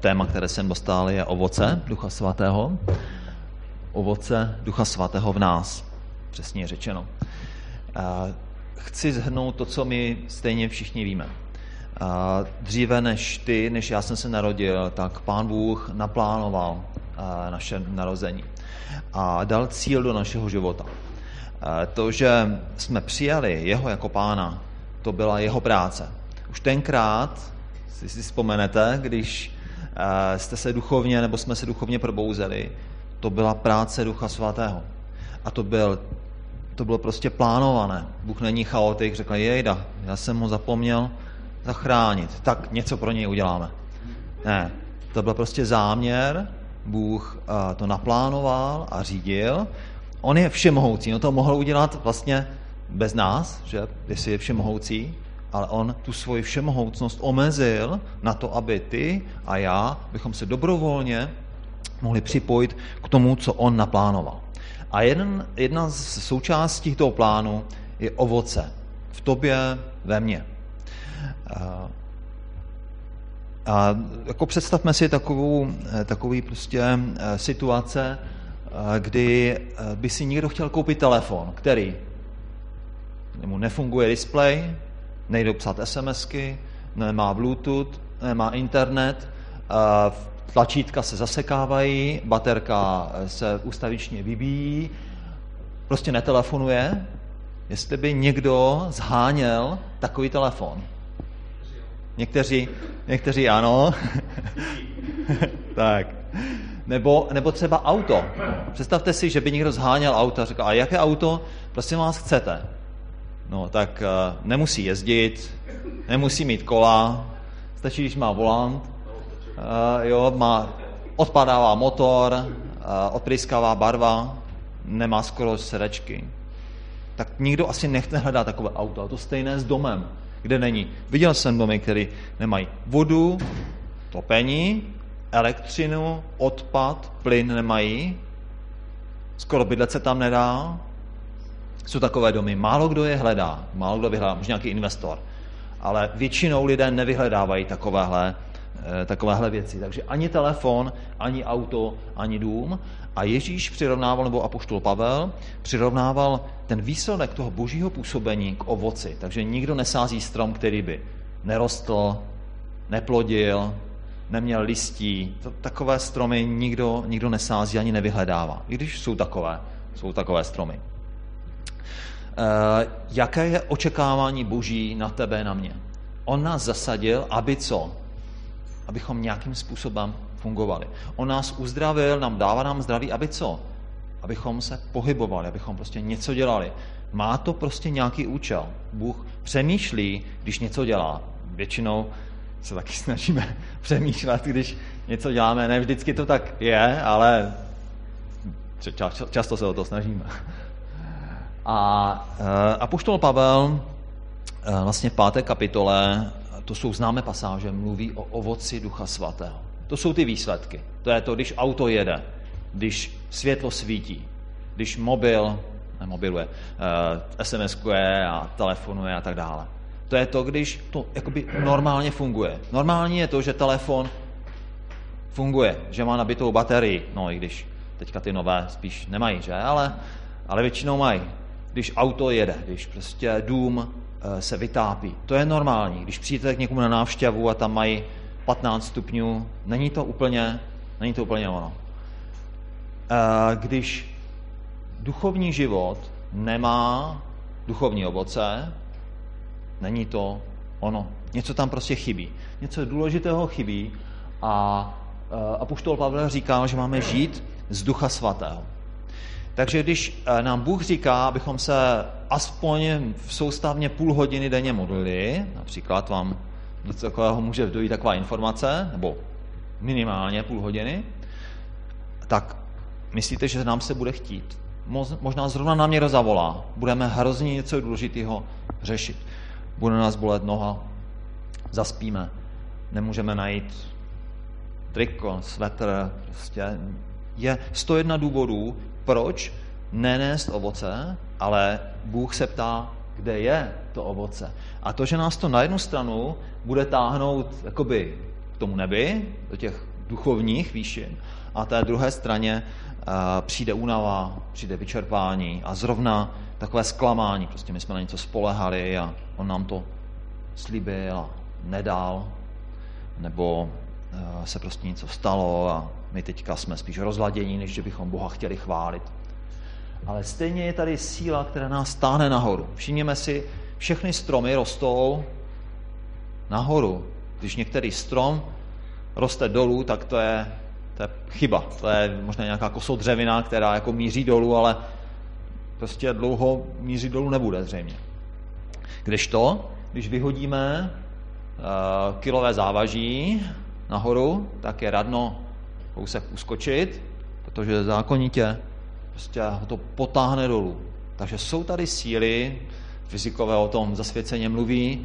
téma, které jsem dostal, je ovoce Ducha Svatého. Ovoce Ducha Svatého v nás, přesně řečeno. Chci shrnout to, co my stejně všichni víme. Dříve než já jsem se narodil, tak Pán Bůh naplánoval naše narození a dal cíl do našeho života. To, že jsme přijali jeho jako Pána, to byla jeho práce. Už tenkrát, si vzpomenete, když jste se duchovně, nebo jsme se duchovně probouzeli, to byla práce Ducha Svatého. A to bylo prostě plánované. Bůh není chaotik, řekl, jejda, já jsem ho zapomněl zachránit, tak něco pro něj uděláme. Ne, to byl prostě záměr, Bůh to naplánoval a řídil. On je všemohoucí, on to mohl udělat vlastně bez nás, že jestli je všemohoucí, ale on tu svoji všemohoucnost omezil na to, aby ty a já bychom se dobrovolně mohli připojit k tomu, co on naplánoval. A jedna z součástí toho plánu je ovoce v tobě, ve mně. A jako představme si takový prostě situace, kdy by si někdo chtěl koupit telefon, který mu nefunguje displej, nejde psát SMSky, nemá Bluetooth, nemá internet, tlačítka se zasekávají, baterka se ustavičně vybíjí, prostě netelefonuje. Jestli by někdo zháněl takový telefon. Někteří ano. Tak. Nebo třeba auto. Představte si, že by někdo zháněl auto a řekl, a jaké auto, prosím vás, chcete? No, tak nemusí jezdit, nemusí mít kola, stačí, když má volant, odpadává motor, odprýskává barva, nemá skoro sedačky. Tak nikdo asi nechce hledat takové auto. A to stejné s domem, kde není. Viděl jsem domy, které nemají vodu, topení, elektřinu, odpad, plyn nemají. Skoro bydlet se tam nedá. Jsou takové domy. Málo kdo je hledá. Málo kdo vyhledá, možná nějaký investor. Ale většinou lidé nevyhledávají takovéhle věci. Takže ani telefon, ani auto, ani dům. A Ježíš přirovnával, nebo apoštol Pavel, přirovnával ten výsledek toho božího působení k ovoci. Takže nikdo nesází strom, který by nerostl, neplodil, neměl listí. Takové stromy nikdo nesází ani nevyhledává. I když jsou takové stromy. Jaké je očekávání boží na tebe, na mě? On nás zasadil, aby co? Abychom nějakým způsobem fungovali. On nás uzdravil, dává nám zdraví, aby co? Abychom se pohybovali, abychom prostě něco dělali. Má to prostě nějaký účel. Bůh přemýšlí, když něco dělá. Většinou se taky snažíme přemýšlet, když něco děláme. Ne vždycky to tak je, ale často se o to snažíme. A apoštol Pavel vlastně v 5. kapitole, to jsou známé pasáže, mluví o ovoci Ducha Svatého. To jsou ty výsledky. To je to, když auto jede, když světlo svítí, když mobiluje, SMS-kuje a telefonuje a tak dále. To je to, když to jakoby normálně funguje. Normální je to, že telefon funguje, že má nabitou baterii. No i když teďka ty nové spíš nemají, že? Ale většinou mají. Když auto jede, když prostě dům se vytápí. To je normální. Když přijdete k někomu na návštěvu a tam mají 15 stupňů, není to úplně ono. Když duchovní život nemá duchovní ovoce, není to ono. Něco tam prostě chybí. Něco důležitého chybí a apoštol Pavel říkal, že máme žít z Ducha Svatého. Takže když nám Bůh říká, abychom se aspoň soustavně půl hodiny denně modlili, například vám do takového může dojít taková informace, nebo minimálně půl hodiny, tak myslíte, že nám se bude chtít. Možná zrovna nám někdo zavolá. Budeme hrozně něco důležitého řešit. Bude nás bolet noha, zaspíme, nemůžeme najít triko, svetr, prostě je 101 důvodů, proč nenést ovoce, ale Bůh se ptá, kde je to ovoce. A to, že nás to na jednu stranu bude táhnout jakoby k tomu nebi, do těch duchovních výšin, a na té druhé straně přijde únava, přijde vyčerpání a zrovna takové zklamání. Prostě my jsme na něco spolehali a on nám to slíbil a nedal, nebo se prostě něco stalo a my teďka jsme spíš rozladění, než že bychom Boha chtěli chválit. Ale stejně je tady síla, která nás táhne nahoru. Všimněme si, všechny stromy rostou nahoru. Když některý strom roste dolů, tak to je chyba. To je možná nějaká kosodřevina, která jako míří dolů, ale prostě dlouho míří dolů nebude zřejmě. Když vyhodíme kilové závaží nahoru, tak je radno kousek uskočit, protože zákonitě prostě ho to potáhne dolů. Takže jsou tady síly, fyzikové o tom zasvěceně mluví,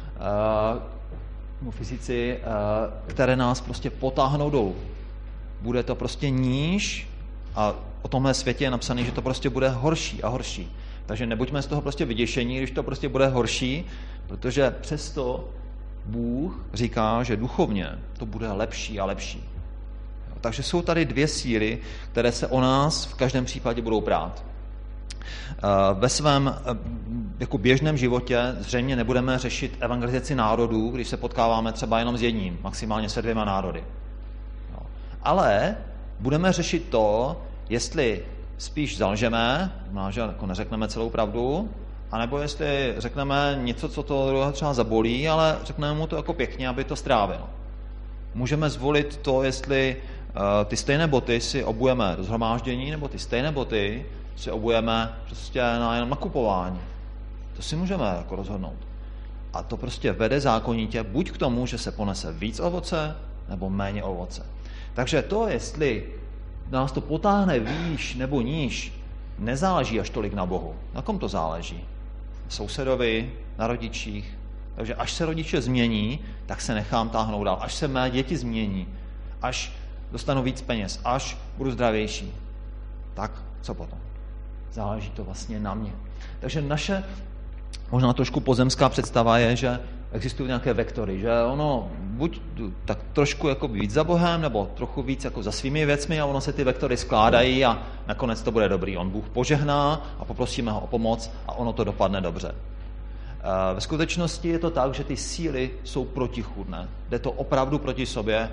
fyzici, které nás prostě potáhnou dolů. Bude to prostě níž a o tomhle světě je napsané, že to prostě bude horší a horší. Takže nebuďme z toho prostě vyděšení, když to prostě bude horší, protože přesto Bůh říká, že duchovně to bude lepší a lepší. Takže jsou tady dvě síly, které se o nás v každém případě budou prát. Ve svém jako běžném životě zřejmě nebudeme řešit evangelizaci národů, když se potkáváme třeba jenom s jedním, maximálně se 2 národy. Ale budeme řešit to, jestli spíš zalžeme, že jako neřekneme celou pravdu, anebo jestli řekneme něco, co to druhého třeba zabolí, ale řekneme mu to jako pěkně, aby to strávil. Můžeme zvolit to, jestli ty stejné boty si obujeme do shromáždění, nebo ty stejné boty si obujeme prostě jenom nakupování. To si můžeme jako rozhodnout. A to prostě vede zákonitě buď k tomu, že se ponese víc ovoce, nebo méně ovoce. Takže to, jestli nás to potáhne výš nebo níž, nezáleží až tolik na Bohu. Na kom to záleží? Na sousedovi, na rodičích. Takže až se rodiče změní, tak se nechám táhnout dál. Až se mé děti změní, až dostanu víc peněz, až budu zdravější, tak co potom? Záleží to vlastně na mě. Takže naše možná trošku pozemská představa je, že existují nějaké vektory, že ono buď tak trošku jako víc za Bohem, nebo trochu víc jako za svými věcmi a ono se ty vektory skládají a nakonec to bude dobrý. On Bůh požehná a poprosíme ho o pomoc a ono to dopadne dobře. Ve skutečnosti je to tak, že ty síly jsou protichůdné. Jde to opravdu proti sobě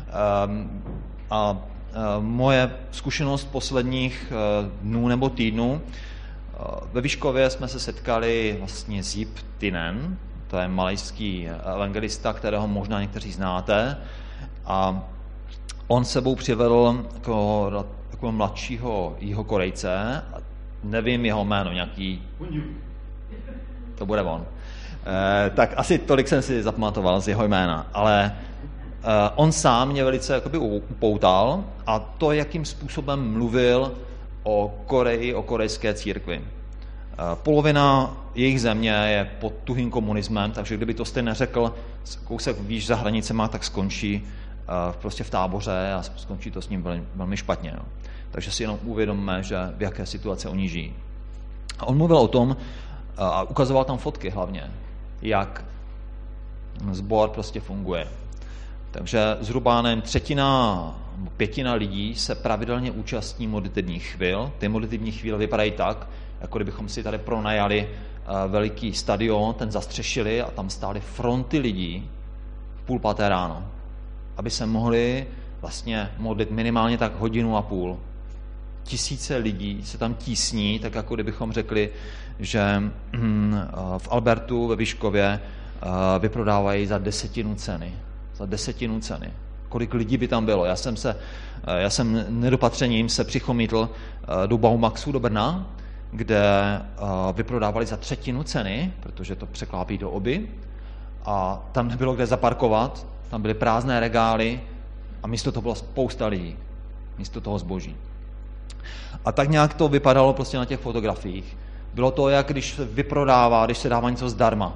a moje zkušenost posledních dnů nebo týdnů, ve Vyškově jsme se setkali vlastně s Yip Tinen, to je malajský evangelista, kterého možná někteří znáte, a on sebou přivedl jako mladšího Jihokorejce, nevím jeho jméno, nějaký... To bude on. Tak asi tolik jsem si zapamatoval z jeho jména, ale on sám mě velice jakoby upoutal a to, jakým způsobem mluvil o Koreji, o korejské církvi. Polovina jejich země je pod tuhým komunismem, takže kdyby to stejně neřekl kousek výš za hranicema, tak skončí prostě v táboře a skončí to s ním velmi špatně. No. Takže si jenom uvědomme, že v jaké situaci oni žijí. A on mluvil o tom a ukazoval tam fotky hlavně, jak sbor prostě funguje. Takže zhruba pětina lidí se pravidelně účastní modlitebních chvil. Ty modlitební chvíle vypadají tak, jako kdybychom si tady pronajali veliký stadion, ten zastřešili a tam stály fronty lidí v 4:30 ráno, aby se mohli vlastně modlit minimálně tak 1,5 hodiny. Tisíce lidí se tam tísní, tak jako kdybychom řekli, že v Albertu ve Vyškově vyprodávají za 10 ceny. Za 10 ceny. Kolik lidí by tam bylo? Já jsem nedopatřením se přichomítl do Baumaxu do Brna, kde vyprodávali za 1/3 ceny, protože to překlápí do oby, a tam nebylo kde zaparkovat, tam byly prázdné regály a místo toho byla spousta lidí, místo toho zboží. A tak nějak to vypadalo prostě na těch fotografiích. Bylo to, jak když se vyprodává, když se dává něco zdarma.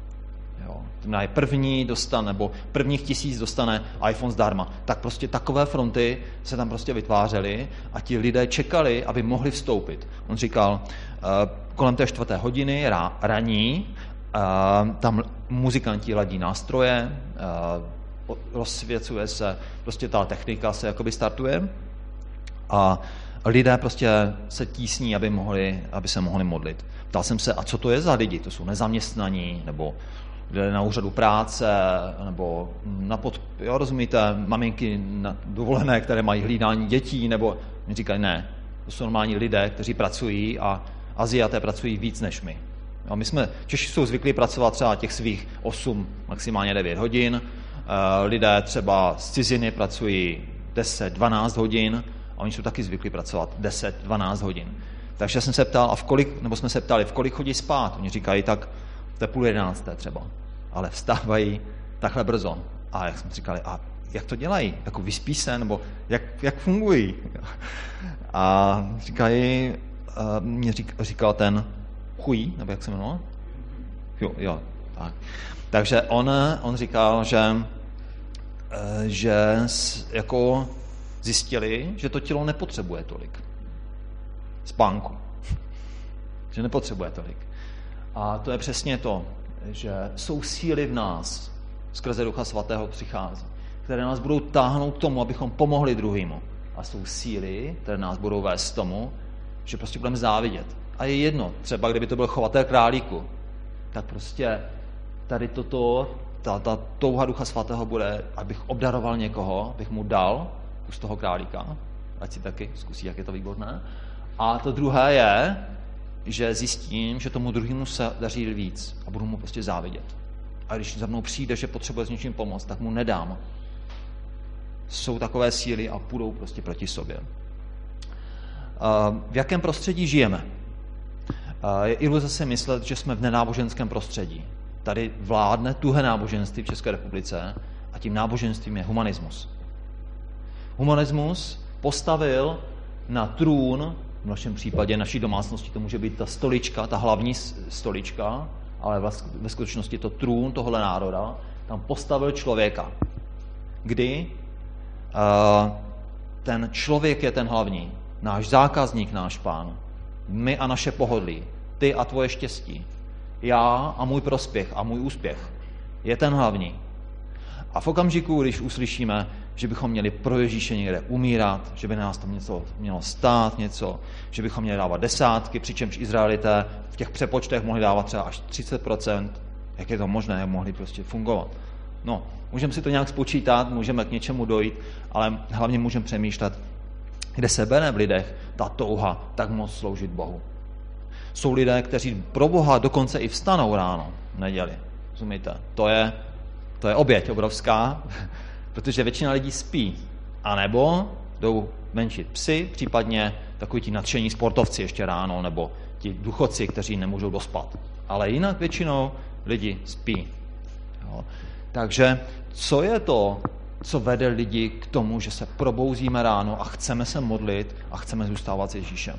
Prvních 1000 dostane iPhone zdarma. Tak prostě takové fronty se tam prostě vytvářely a ti lidé čekali, aby mohli vstoupit. On říkal, kolem té 4. hodiny raní, tam muzikanti ladí nástroje, rozsvěcuje se, prostě ta technika se jakoby startuje a lidé prostě se tísní, aby se mohli modlit. Ptal jsem se, a co to je za lidi? To jsou nezaměstnaní, nebo lidé na úřadu práce, nebo rozumíte, maminky na dovolené, které mají hlídání dětí, nebo mi říkají, ne, to jsou normální lidé, kteří pracují a Aziaté pracují víc než my. No, Češi jsou zvyklí pracovat třeba těch svých 8, maximálně 9 hodin, lidé třeba z ciziny pracují 10, 12 hodin a oni jsou taky zvyklí pracovat 10, 12 hodin. Takže jsem se ptal, jsme se ptali, v kolik chodí spát. Oni říkají, tak to je 10:30 třeba, ale vstávají takhle brzo. A jak jsme říkali, a jak to dělají? Jako vyspí se, nebo jak fungují? A říkal ten Chují, nebo jak se jmenoval? Jo, tak. Takže on říkal, že jako zjistili, že to tělo nepotřebuje tolik spánku. Že nepotřebuje tolik. A to je přesně to, že jsou síly v nás, skrze Ducha Svatého přichází, které nás budou táhnout k tomu, abychom pomohli druhýmu. A jsou síly, které nás budou vést k tomu, že prostě budeme závidět. A je jedno, třeba kdyby to byl chovatel králíku, tak prostě tady ta touha Ducha Svatého bude, abych obdaroval někoho, abych mu dal kus toho králíka, ať si taky zkusí, jak je to výborné. A to druhé je, že zjistím, že tomu druhému se daří víc a budu mu prostě závidět. A když za mnou přijde, že potřebuje s něčím pomoct, tak mu nedám. Jsou takové síly a půjdou prostě proti sobě. V jakém prostředí žijeme? Je iluze si myslet, že jsme v nenáboženském prostředí. Tady vládne tuhé náboženství v České republice a tím náboženstvím je humanismus. Humanismus postavil na trůn, v našem případě naší domácnosti to může být ta stolička, ta hlavní stolička, ale ve skutečnosti to trůn tohle národa, tam postavil člověka. Kdy ten člověk je ten hlavní, náš zákazník, náš pán, my a naše pohodlí, ty a tvoje štěstí, já a můj prospěch a můj úspěch je ten hlavní. A v okamžiku, když uslyšíme, že bychom měli pro Ježíše někde umírat, že by nás tam něco mělo stát, že bychom měli dávat desátky, přičemž Izraelité v těch přepočtech mohli dávat třeba až 30%, jak je to možné, jak mohli prostě fungovat. No, můžeme si to nějak spočítat, můžeme k něčemu dojít, ale hlavně můžeme přemýšlet, kde se bere v lidech ta touha tak moc sloužit Bohu. Jsou lidé, kteří pro Boha dokonce i vstanou ráno v neděli. Rozumíte? To je oběť obrovská, protože většina lidí spí. A nebo jdou venčit psy, případně takoví ti nadšení sportovci ještě ráno, nebo ti důchodci, kteří nemůžou dospat. Ale jinak většinou lidi spí. Jo. Takže co je to, co vede lidi k tomu, že se probouzíme ráno a chceme se modlit a chceme zůstávat s Ježíšem?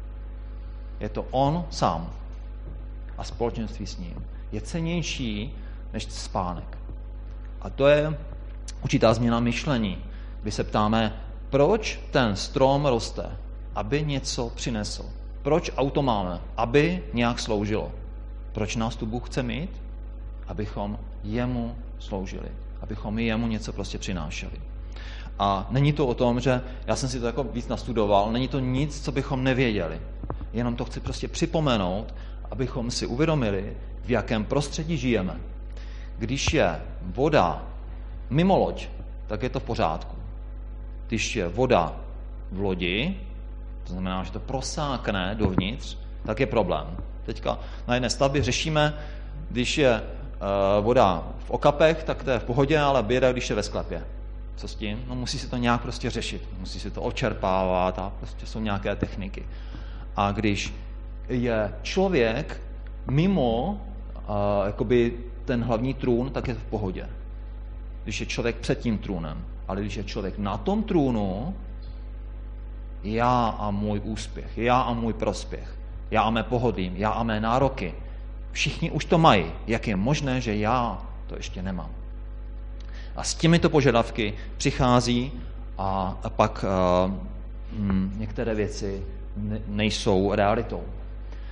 Je to on sám a společenství s ním. Je cennější než spánek. A to je určitá změna myšlení, kdy se ptáme, proč ten strom roste, aby něco přinesl. Proč auto máme? Aby nějak sloužilo. Proč nás tu Bůh chce mít? Abychom jemu sloužili. Abychom jemu něco prostě přinášeli. A není to o tom, že já jsem si to jako víc nastudoval, není to nic, co bychom nevěděli. Jenom to chci prostě připomenout, abychom si uvědomili, v jakém prostředí žijeme. Když je voda mimo loď, tak je to v pořádku. Když je voda v lodi, to znamená, že to prosákne dovnitř, tak je problém. Teďka na jedné stavbě řešíme, když je voda v okapech, tak to je v pohodě, ale běda, když je ve sklepě. Co s tím? No musí se to nějak prostě řešit. Musí se to očerpávat a prostě jsou nějaké techniky. A když je člověk mimo jakoby ten hlavní trůn, tak je to v pohodě. Když je člověk před tím trůnem. Ale když je člověk na tom trůnu, já a můj úspěch, já a můj prospěch, já a mé pohodlí, já a mé nároky, všichni už to mají. Jak je možné, že já to ještě nemám? A s těmito požadavky přichází a pak některé věci nejsou realitou.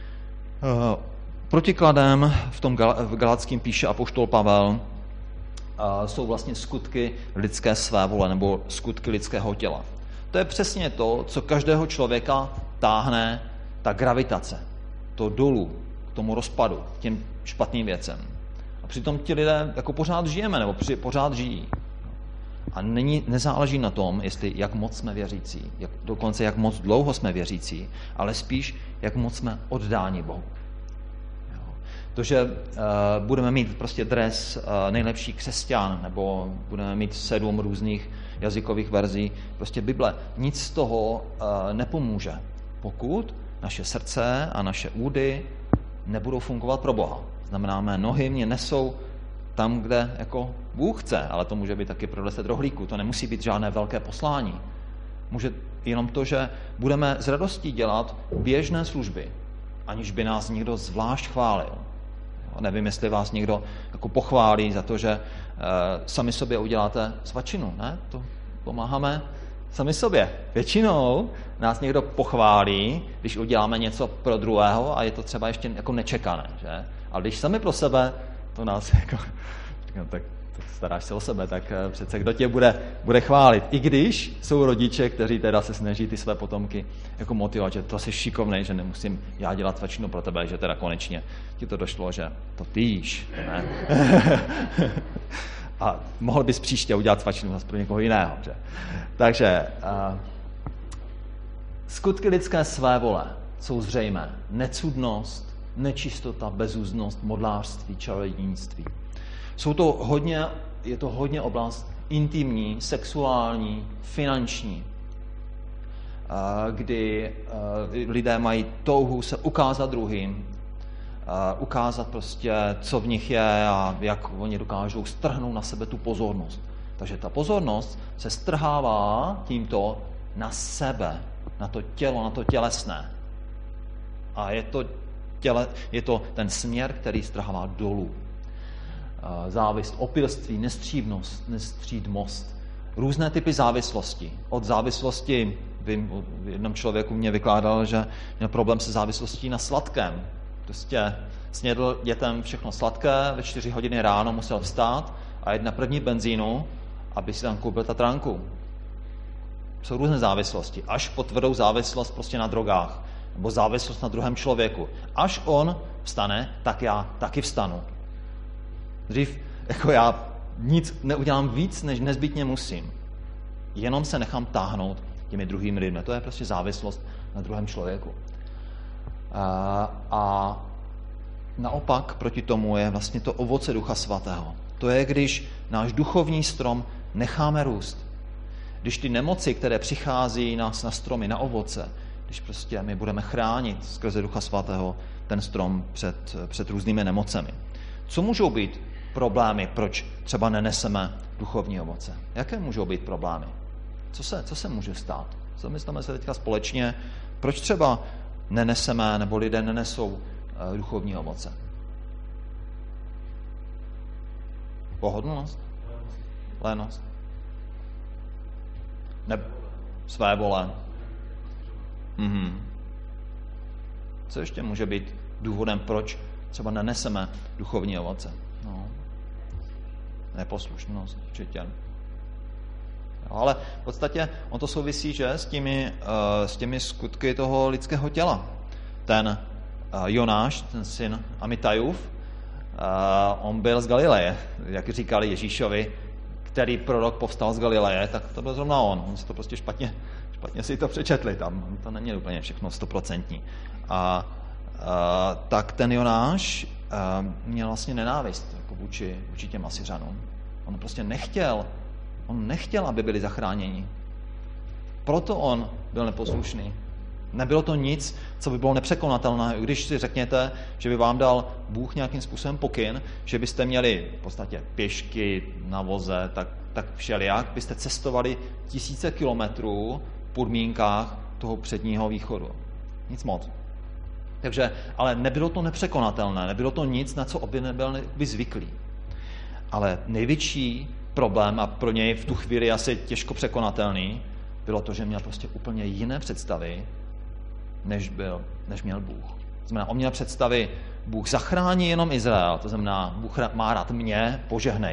Protikladem v Galackým píše apoštol Pavel, jsou vlastně skutky lidské svévole nebo skutky lidského těla. To je přesně to, co každého člověka táhne ta gravitace, to dolů, k tomu rozpadu, k těm špatným věcem. A přitom ti lidé jako pořád žijeme, nebo pořád žijí. A nezáleží na tom, jak moc jsme věřící, dokonce jak moc dlouho jsme věřící, ale spíš, jak moc jsme oddáni Bohu. To, že budeme mít prostě dres nejlepší křesťan, nebo budeme mít 7 různých jazykových verzí, prostě Bible, nic z toho nepomůže, pokud naše srdce a naše údy nebudou fungovat pro Boha. Znamená, mé nohy mě nesou tam, kde jako Bůh chce, ale to může být taky pro 10 rohlíků, to nemusí být žádné velké poslání. Může jenom to, že budeme s radostí dělat běžné služby, aniž by nás někdo zvlášť chválil. Nevím, jestli vás někdo jako pochválí za to, že sami sobě uděláte svačinu, ne? To pomáháme sami sobě. Většinou nás někdo pochválí, když uděláme něco pro druhého a je to třeba ještě jako nečekané, že? Ale když sami pro sebe, to nás jako, tak staráš se o sebe, tak přece kdo tě bude chválit. I když jsou rodiče, kteří teda se snaží ty své potomky jako motivovat, že to jsi šikovnej, že nemusím já dělat svačinu pro tebe, že teda konečně ti to došlo, že to ty jíš. Ne? A mohl bys příště udělat svačinu zase pro někoho jiného. Že? Takže skutky lidské svévole jsou zřejmé. Necudnost, nečistota, bezúznost, modlářství, čarodějnictví. Je to hodně oblast intimní, sexuální, finanční, kdy lidé mají touhu se ukázat druhým, ukázat prostě, co v nich je a jak oni dokážou strhnout na sebe tu pozornost. Takže ta pozornost se strhává tímto na sebe, na to tělo, na to tělesné. A je to ten směr, který strhává dolů. Závist, opilství, nestřídmost, různé typy závislosti. Od závislosti, vím, jednom člověku mě vykládal, že měl problém se závislostí na sladkém. Prostě snědl dětem všechno sladké, ve 4 hodiny ráno musel vstát a jít na první benzínu, aby si tam koupil tatránku. Jsou různé závislosti, až po tvrdou závislost prostě na drogách, nebo závislost na druhém člověku. Až on vstane, tak já taky vstanu. Dřív jako já nic neudělám víc, než nezbytně musím. Jenom se nechám táhnout těmi druhými lidmi. To je prostě závislost na druhém člověku. A naopak proti tomu je vlastně to ovoce Ducha Svatého. To je, když náš duchovní strom necháme růst. Když ty nemoci, které přichází na stromy, na ovoce, když prostě my budeme chránit skrze Ducha Svatého ten strom před různými nemocemi. Co můžou být problémy, proč třeba neneseme duchovní ovoce? Jaké můžou být problémy? Co se může stát? Zamysleme se teďka společně, proč třeba neneseme, nebo lidé nenesou duchovní ovoce? Pohodlnost? Lénost? Svévole? Co ještě může být důvodem, proč třeba neneseme duchovní ovoce? No. Neposlušnost, určitě. Ale v podstatě on to souvisí, že s těmi skutky toho lidského těla. Ten Jonáš, ten syn Amitajův, on byl z Galileje, jak říkali Ježíšovi, který prorok povstal z Galileje, tak to byl zrovna on. On si to prostě špatně si to přečetli tam. To neměl úplně všechno 100%. Tak ten Jonáš měl vlastně nenávist jako vůči těm Asyřanům. On prostě nechtěl, aby byli zachráněni. Proto on byl neposlušný. Nebylo to nic, co by bylo nepřekonatelné. Když si řekněte, že by vám dal Bůh nějakým způsobem pokyn, že byste měli v podstatě pěšky na voze, tak všelijak byste cestovali 1000 kilometrů v podmínkách toho předního východu. Nic moc. Takže, ale nebylo to nepřekonatelné, nebylo to nic, na co by nebyl zvyklý. Ale největší problém, a pro něj v tu chvíli asi těžko překonatelný, bylo to, že měl prostě úplně jiné představy, než měl Bůh. To znamená, on měl představy, Bůh zachrání jenom Izrael, to znamená, Bůh má rád mě, požehnej.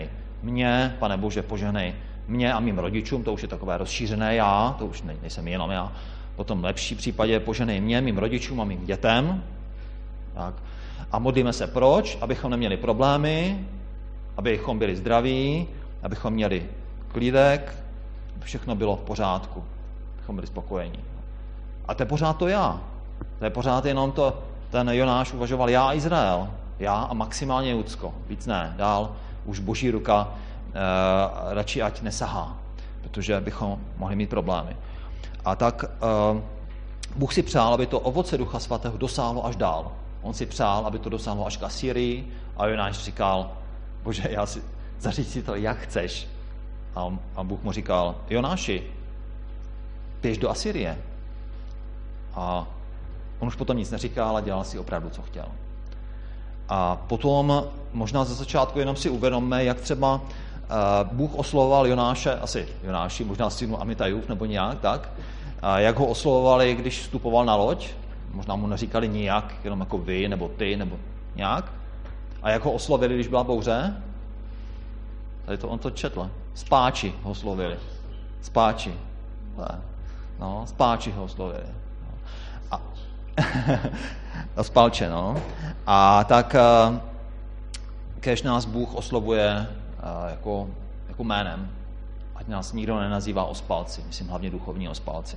mě, Pane Bože, požehnej mě a mým rodičům, to už je takové rozšířené já, to už nejsem jenom já, potom v lepší případě požehnej mě, mým rodičům a mým dětem. Tak. A modlíme se proč? Abychom neměli problémy, abychom byli zdraví, abychom měli klídek, aby všechno bylo v pořádku, abychom byli spokojení. A to je pořád to já. To je pořád jenom to, ten Jonáš uvažoval já a Izrael. Já a maximálně Judsko. Víc ne. Dál už Boží ruka radši ať nesahá, protože bychom mohli mít problémy. A tak Bůh si přál, aby to ovoce Ducha Svatého dosáhlo až dál. On si přál, aby to dosáhlo až k Asyrii a Jonáš říkal, Bože, zaříď si to, jak chceš. A Bůh mu říkal, Jonáši, běž do Asyrie. A on už potom nic neříkal a dělal si opravdu, co chtěl. A potom možná ze začátku jenom si uvědomme, jak třeba Bůh oslovoval Jonáši, možná synu Amitajův nebo nějak, tak, a jak ho oslovovali, když vstupoval na loď, možná mu neříkali nijak, jenom jako vy, nebo ty, nebo nějak. A jak ho oslovili, když byla bouře? Tady to on to četl. Spáči ho oslovili. Spáči. No, spáči ho oslovili. A spalče, no. A tak kéž nás Bůh oslovuje jako jménem. Ať nás nikdo nenazývá ospalci, myslím hlavně duchovní ospalci.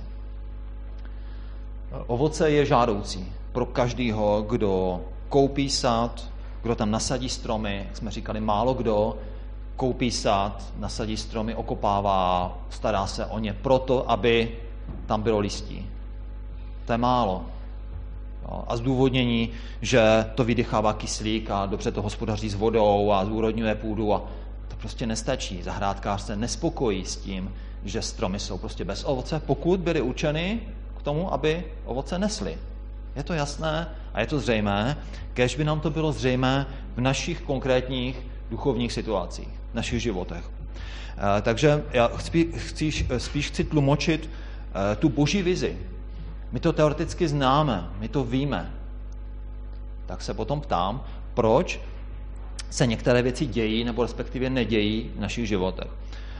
Ovoce je žádoucí pro každého, kdo koupí sad, kdo tam nasadí stromy, jak jsme říkali, málo kdo koupí sad, nasadí stromy, okopává, stará se o ně proto, aby tam bylo listí. To je málo. A zdůvodnění, že to vydechává kyslík a dobře to hospodaří s vodou a zúrodňuje půdu a to prostě nestačí. Zahrádkář se nespokojí s tím, že stromy jsou prostě bez ovoce, pokud byly určeny k tomu, aby ovoce nesly. Je to jasné a je to zřejmé, kéž by nám to bylo zřejmé v našich konkrétních duchovních situacích, v našich životech. Takže já spíš chci tlumočit tu boží vizi. My to teoreticky známe, my to víme. Tak se potom ptám, proč se některé věci dějí nebo respektive nedějí v našich životech.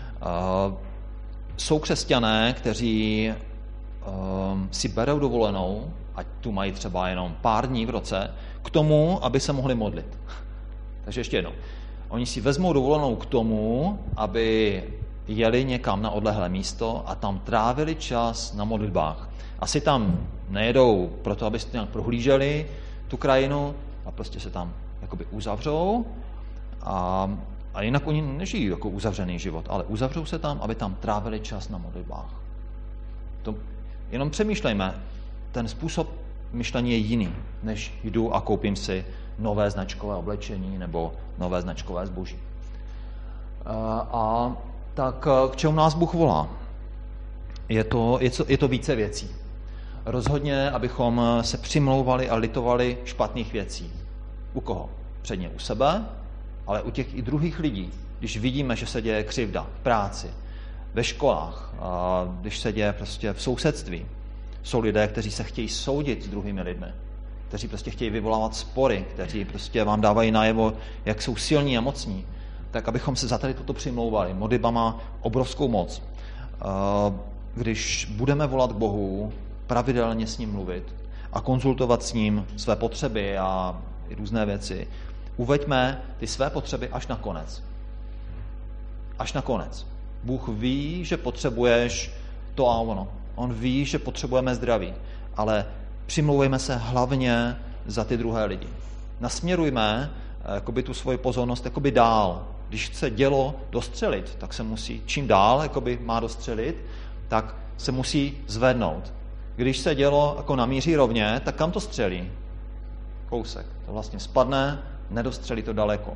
Jsou křesťané, kteří si berou dovolenou, ať tu mají třeba jenom pár dní v roce, k tomu, aby se mohli modlit. Takže ještě jednou. Oni si vezmou dovolenou k tomu, aby jeli někam na odlehlé místo a tam trávili čas na modlitbách. Asi tam nejedou proto, aby se nějak prohlíželi tu krajinu a prostě se tam jakoby uzavřou a jinak oni nežijí jako uzavřený život, ale uzavřou se tam, aby tam trávili čas na modlitbách. To jenom přemýšlejme, ten způsob myšlení je jiný, než jdu a koupím si nové značkové oblečení nebo nové značkové zboží. A tak k čemu nás Bůh volá? Je to více věcí. Rozhodně, abychom se přimlouvali a litovali špatných věcí. U koho? Předně u sebe, ale u těch i druhých lidí. Když vidíme, že se děje křivda v práci, ve školách, když se děje prostě v sousedství. Jsou lidé, kteří se chtějí soudit s druhými lidmi, kteří prostě chtějí vyvolávat spory, kteří prostě vám dávají najevo, jak jsou silní a mocní. Tak abychom se za tady toto přimlouvali. Modlitba má obrovskou moc. Když budeme volat k Bohu, pravidelně s ním mluvit a konzultovat s ním své potřeby a i různé věci, uveďme ty své potřeby až na konec. Až na konec. Bůh ví, že potřebuješ to a ono. On ví, že potřebujeme zdraví, ale přimlouvejme se hlavně za ty druhé lidi. Nasměrujme jakoby tu svoji pozornost jakoby dál. Když chce dělo dostřelit, tak se musí, čím dál jakoby má dostřelit, tak se musí zvednout. Když se dělo jako namíří rovně, tak kam to střelí? Kousek. To vlastně spadne, nedostřelí to daleko.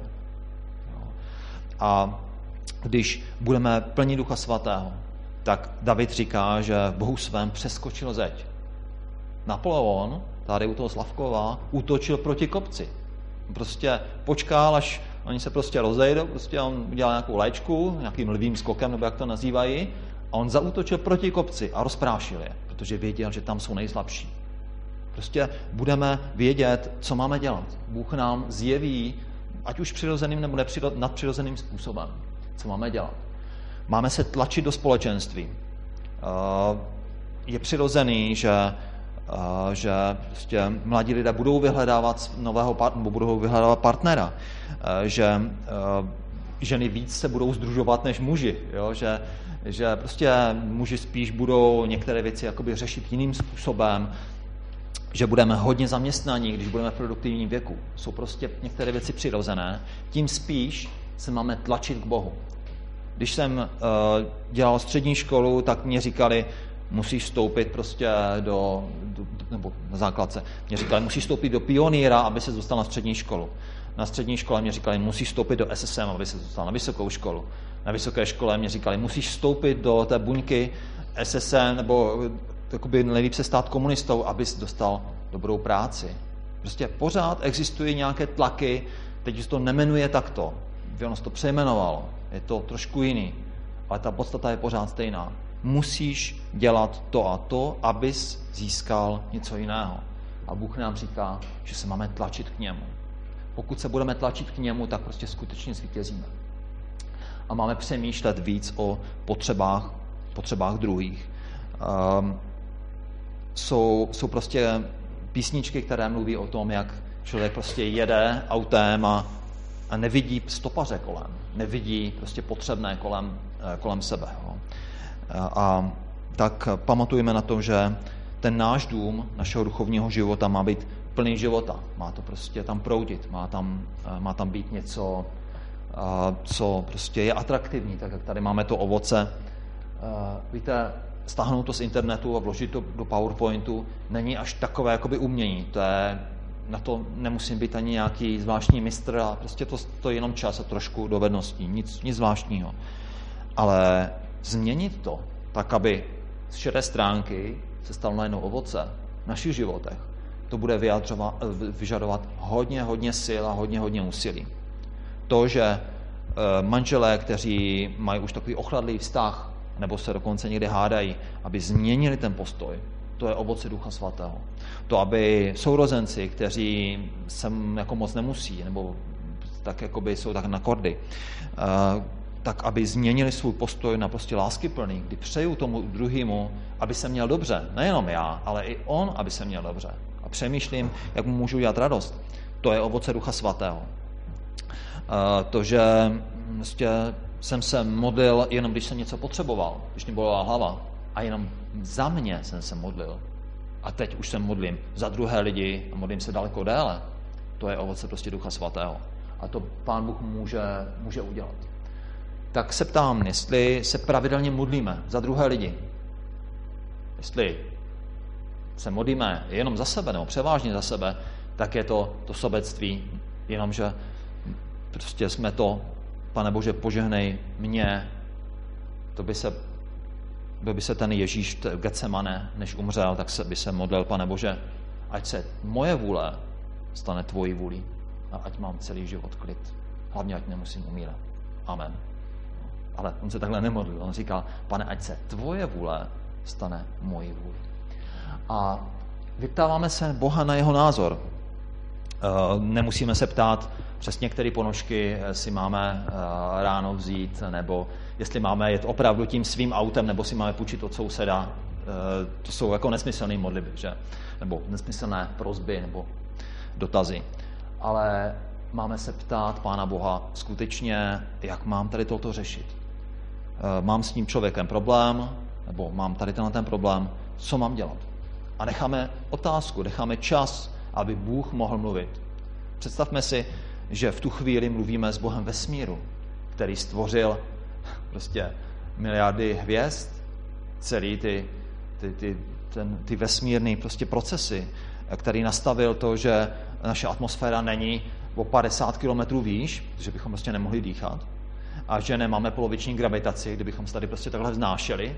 A když budeme plní Ducha Svatého, tak David říká, že v Bohu svém přeskočil zeď. Napoleon, tady u toho Slavkova, útočil proti kopci. Prostě počkal, až oni se prostě rozejdou, prostě on udělal nějakou léčku, nějakým lvým skokem, nebo jak to nazývají, a on zaútočil proti kopci a rozprášil je, protože věděl, že tam jsou nejslabší. Prostě budeme vědět, co máme dělat. Bůh nám zjeví, ať už přirozeným nebo nadpřirozeným způsobem. Co máme dělat? Máme se tlačit do společenství. Je přirozený, že prostě mladí lidé budou vyhledávat budou vyhledávat partnera, že ženy víc se budou sdružovat než muži, jo? Že prostě muži spíš budou některé věci jakoby řešit jiným způsobem, že budeme hodně zaměstnaní, když budeme v produktivním věku. Jsou prostě některé věci přirozené, tím spíš se máme tlačit k Bohu. Když jsem dělal střední školu, tak mě říkali, musíš vstoupit prostě nebo na základce, mě říkali, musíš vstoupit do pionýra, aby se dostal na střední školu. Na střední škole mě říkali, musíš vstoupit do SSM, aby se dostal na vysokou školu. Na vysoké škole mě říkali, musíš vstoupit do té buňky SSM, nebo jakoby nejlíp se stát komunistou, abys dostal dobrou práci. Prostě pořád existují nějaké tlaky, teď se to nemenuje takto, ono se to přejmenovalo, je to trošku jiný, ale ta podstata je pořád stejná. Musíš dělat to a to, abys získal něco jiného. A Bůh nám říká, že se máme tlačit k němu. Pokud se budeme tlačit k němu, tak prostě skutečně zvítězíme. A máme přemýšlet víc o potřebách druhých. Jsou prostě písničky, které mluví o tom, jak člověk prostě jede autem a nevidí stopaře kolem, nevidí prostě potřebné kolem sebe. Jo. A tak pamatujeme na to, že ten náš dům, našeho duchovního života má být plný života. Má to prostě tam proudit, má tam být něco, co prostě je atraktivní, tak jak tady máme to ovoce. Víte, stáhnout to z internetu a vložit to do PowerPointu není až takové jakoby umění. Na to nemusím být ani nějaký zvláštní mistr a prostě to je jenom čas a trošku dovedností, nic zvláštního. Ale změnit to tak, aby z šedé stránky se stalo najednou ovoce v našich životech, to bude vyžadovat hodně sil a hodně úsilí. To, že manželé, kteří mají už takový ochladlý vztah, nebo se dokonce někdy hádají, aby změnili ten postoj, to je ovoce Ducha Svatého. To, aby sourozenci, kteří se jako moc nemusí, nebo tak jakoby jsou tak na kordy, tak aby změnili svůj postoj na prostě láskyplný, kdy přeju tomu druhému, aby se měl dobře. Nejenom já, ale i on, aby se měl dobře. A přemýšlím, jak mu můžu dělat radost. To je ovoce Ducha Svatého. To, že prostě jsem se modlil jenom, když jsem něco potřeboval, když mě bolela hlava, a jenom za mě jsem se modlil. A teď už se modlím za druhé lidi a modlím se daleko déle. To je ovoce prostě Ducha Svatého. A to Pán Bůh může udělat. Tak se ptám, jestli se pravidelně modlíme za druhé lidi. Jestli se modlíme jenom za sebe, nebo převážně za sebe, tak je to sobectví, jenomže prostě jsme to, Pane Bože, požehnej mě, to by se ten Ježíš v Getsemane, než umřel, tak by se modlil, Pane Bože, ať se moje vůle stane tvojí vůlí a ať mám celý život klid. Hlavně, ať nemusím umírat. Amen. Ale on se takhle nemodlil. On říkal, Pane, ať se tvoje vůle stane mojí vůlí. A vyptáváme se Boha na jeho názor. Nemusíme se ptát přesně, které ponožky si máme ráno vzít, nebo jestli máme jet opravdu tím svým autem, nebo si máme půjčit od souseda. To jsou jako nesmyslné modlitby, že? Nebo nesmyslné prosby, nebo dotazy. Ale máme se ptát Pána Boha skutečně, jak mám tady toto řešit. Mám s tím člověkem problém, nebo mám tady ten problém, co mám dělat? A necháme otázku, necháme čas, aby Bůh mohl mluvit. Představme si, že v tu chvíli mluvíme s Bohem vesmíru, který stvořil prostě miliardy hvězd, celý ty vesmírné prostě procesy, který nastavil to, že naše atmosféra není o 50 kilometrů výš, že bychom prostě nemohli dýchat, a že nemáme poloviční gravitaci, kdybychom se tady prostě takhle vznášeli.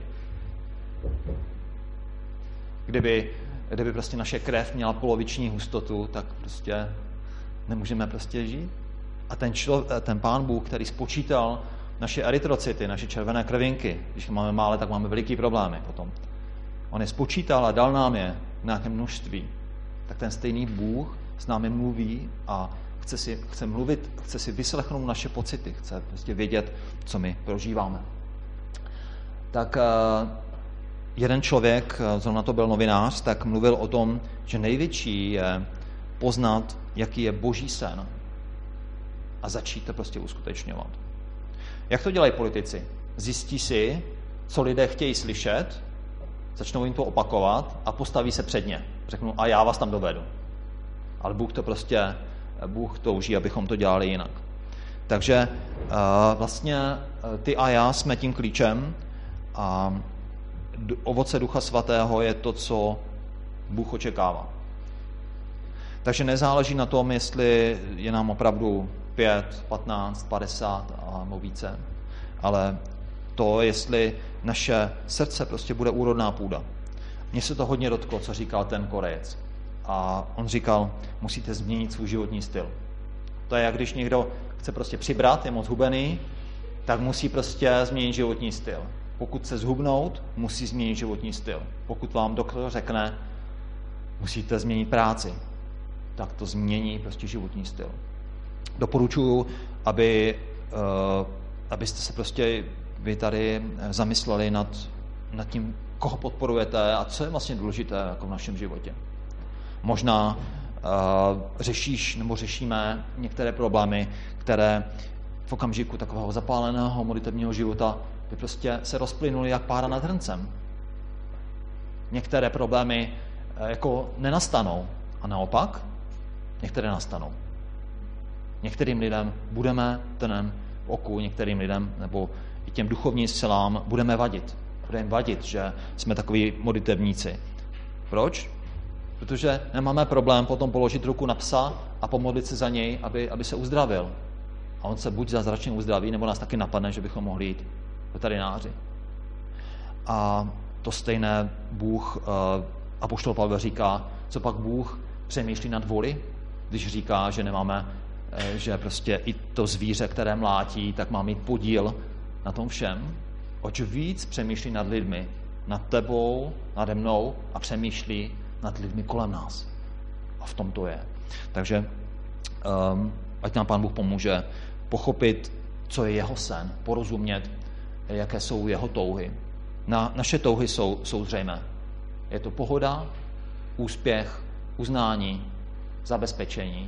Kdyby prostě naše krev měla poloviční hustotu, tak prostě nemůžeme prostě žít. A ten Pán Bůh, který spočítal naše erytrocity, naše červené krvinky, když máme mále, tak máme veliký problémy potom. On je spočítal a dal nám je v nějakém množství. Tak ten stejný Bůh s námi mluví a chce mluvit, chce si vyslechnout naše pocity, chce prostě vědět, co my prožíváme. Tak jeden člověk, zrovna to byl novinář, tak mluvil o tom, že největší je poznat, jaký je Boží sen a začít to prostě uskutečňovat. Jak to dělají politici? Zjistí si, co lidé chtějí slyšet, začnou jim to opakovat a postaví se před ně. Řeknou, a já vás tam dovedu. Ale Bůh touží, abychom to dělali jinak. Takže vlastně ty a já jsme tím klíčem a ovoce Ducha Svatého je to, co Bůh očekává. Takže nezáleží na tom, jestli je nám opravdu 5, 15, 50 a více, ale to, jestli naše srdce prostě bude úrodná půda. Mně se to hodně dotklo, co říkal ten Korejec. A on říkal, musíte změnit svůj životní styl. To je, jak když někdo chce prostě přibrat, je moc hubený, tak musí prostě změnit životní styl. Pokud se zhubnout, musí změnit životní styl. Pokud vám doktor řekne, musíte změnit práci, tak to změní prostě životní styl. Doporučuji, abyste se prostě vy tady zamysleli nad tím, koho podporujete a co je vlastně důležité jako v našem životě. Možná řešíme některé problémy, které v okamžiku takového zapáleného modlitevního života by prostě se rozplynuly jak pára nad hrncem. Některé problémy jako nenastanou a naopak některé nastanou. Některým lidem budeme trnem v oku, některým lidem nebo i těm duchovním silám budeme vadit. Bude jim vadit, že jsme takoví modlitevníci. Proč? Protože nemáme problém potom položit ruku na psa a pomodlit se za něj, aby se uzdravil. A on se buď zázračně uzdraví, nebo nás taky napadne, že bychom mohli jít k veterináři. A to stejné Bůh, apoštol Pavel říká, co pak Bůh přemýšlí nad voli, když říká, že nemáme, že prostě i to zvíře, které mlátí, tak má mít podíl na tom všem. Oč víc přemýšlí nad lidmi, nad tebou, nade mnou a přemýšlí nad lidmi kolem nás. A v tom to je. Takže ať nám Pán Bůh pomůže pochopit, co je jeho sen, porozumět, jaké jsou jeho touhy. Naše touhy jsou zřejmé. Je to pohoda, úspěch, uznání, zabezpečení.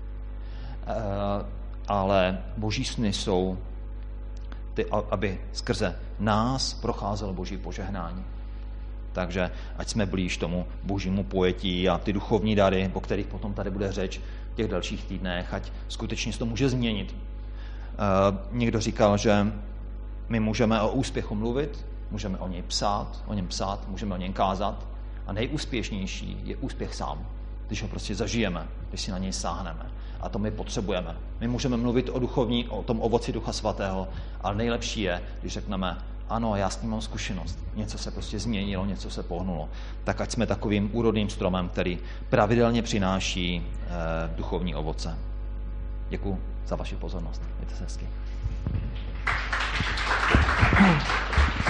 Ale Boží sny jsou ty, aby skrze nás procházelo Boží požehnání. Takže ať jsme blíž tomu Božímu pojetí a ty duchovní dary, o kterých potom tady bude řeč v těch dalších týdnech, ať skutečně se to může změnit. Někdo říkal, že my můžeme o úspěchu mluvit, můžeme o něm psát, můžeme o něm kázat a nejúspěšnější je úspěch sám, když ho prostě zažijeme, když si na něj sáhneme. A to my potřebujeme. My můžeme mluvit o tom ovoci Ducha Svatého, ale nejlepší je, když řekneme, ano, já s tím mám zkušenost. Něco se prostě změnilo, něco se pohnulo. Tak ať jsme takovým úrodným stromem, který pravidelně přináší duchovní ovoce. Děkuji za vaši pozornost. Mějte se hezky.